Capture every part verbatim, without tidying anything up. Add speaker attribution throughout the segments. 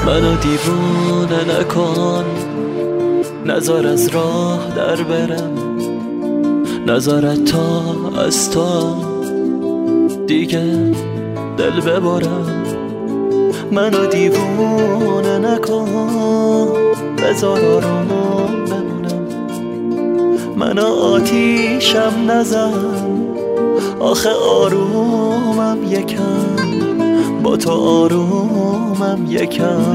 Speaker 1: منو دیوونه نکن، نذار از راه در برم، نذارت تا از تو دیگه دل ببرم. منو دیوونه نکن، بذار آروم بمونم. منو آتیشم نزن، آخه آرومم یکم، با تو آرومم یکم.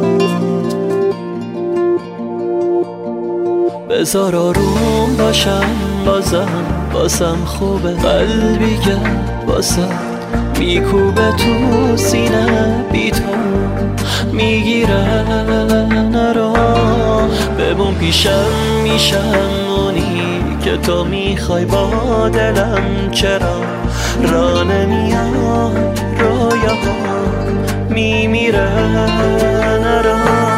Speaker 1: بذار آروم باشم بازم، بازم خوبه. قلبی که بازم میکوبه تو سینه، بی تو میگیره نرا. بمون پیشم، میشم اونی که تو میخوای با دلم. چرا را نمیای رویاها میمیره نرا.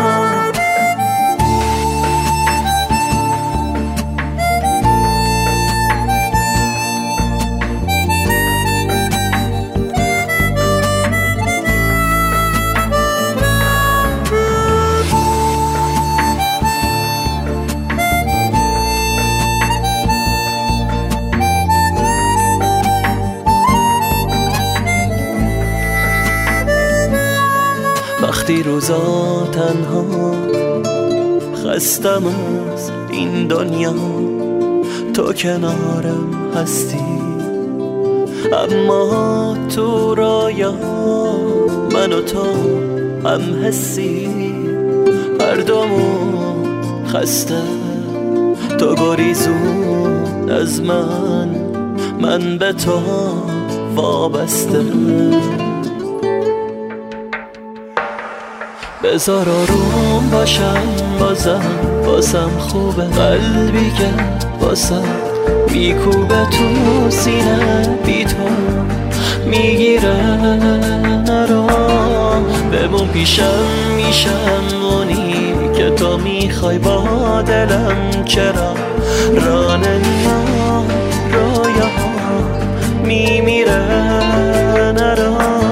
Speaker 1: وقتی روزا تنها خستم از این دنیا، تو کنارم هستی. اما تو رایا من و تو هم حسی، هر دومون خسته. تو گریزون از من، من به تو وابسته. بذار آروم باشم بازم، بازم خوبه. قلبی که بازم میکوبه تو سینه، بی تو میگیره نرا. بمون پیشم، میشم اونی که تو میخوای با دلم. چرا را نمیای رویاها میمیره نرا.